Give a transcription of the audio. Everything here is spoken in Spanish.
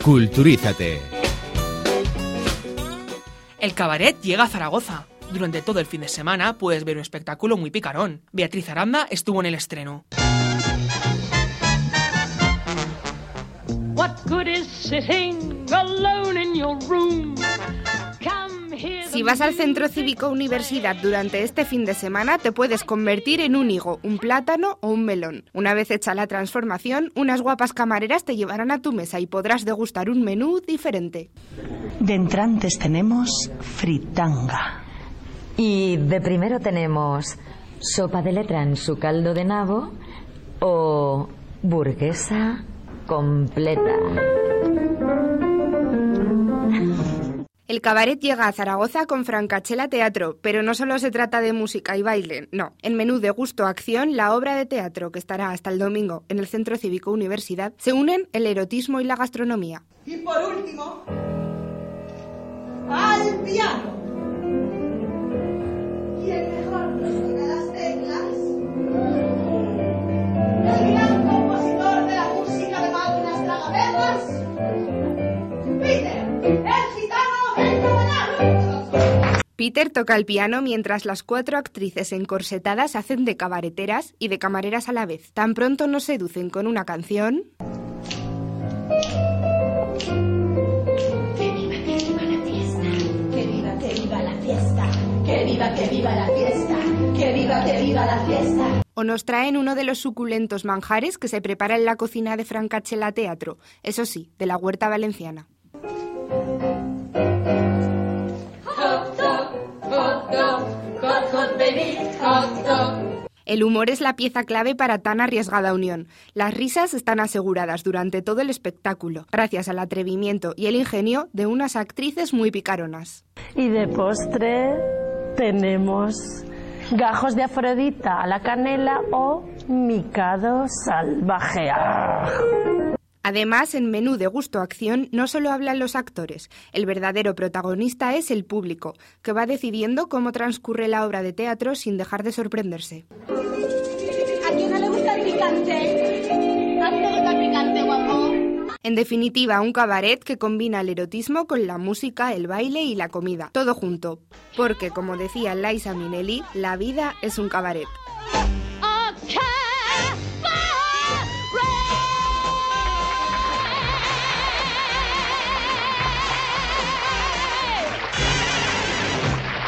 Culturízate. El cabaret llega a Zaragoza. Durante todo el fin de semana puedes ver un espectáculo muy picarón. Beatriz Aranda estuvo en el estreno. Si vas al Centro Cívico Universidad durante este fin de semana, te puedes convertir en un higo, un plátano o un melón. Una vez hecha la transformación, unas guapas camareras te llevarán a tu mesa y podrás degustar un menú diferente. De entrantes tenemos fritanga. Y de primero tenemos sopa de letra en su caldo de nabo o burguesa completa. El cabaret llega a Zaragoza con Francachela Teatro, pero no solo se trata de música y baile, no. En menú de gusto acción, la obra de teatro que estará hasta el domingo en el Centro Cívico Universidad, se unen el erotismo y la gastronomía. Y por último, al piano. Y el mejor nos toca las teclas, el gran compositor de la música de máquinas tragaperras, Peter, el gitano del caballo. Peter toca el piano mientras las 4 actrices encorsetadas hacen de cabareteras y de camareras a la vez. Tan pronto nos seducen con una canción... Que viva la fiesta, que viva la fiesta. O nos traen uno de los suculentos manjares que se prepara en la cocina de Francachela Teatro, eso sí, de la huerta valenciana. El humor es la pieza clave para tan arriesgada unión. Las risas están aseguradas durante todo el espectáculo, gracias al atrevimiento y el ingenio de unas actrices muy picaronas. Y de postre tenemos gajos de Afrodita a la canela o micado salvaje. Además, en menú de gusto acción no solo hablan los actores, el verdadero protagonista es el público, que va decidiendo cómo transcurre la obra de teatro sin dejar de sorprenderse. ¿A quién no le gusta el picante? ¿A ti te gusta el picante, guapo? En definitiva, un cabaret que combina el erotismo con la música, el baile y la comida, todo junto. Porque, como decía Liza Minnelli, la vida es un cabaret.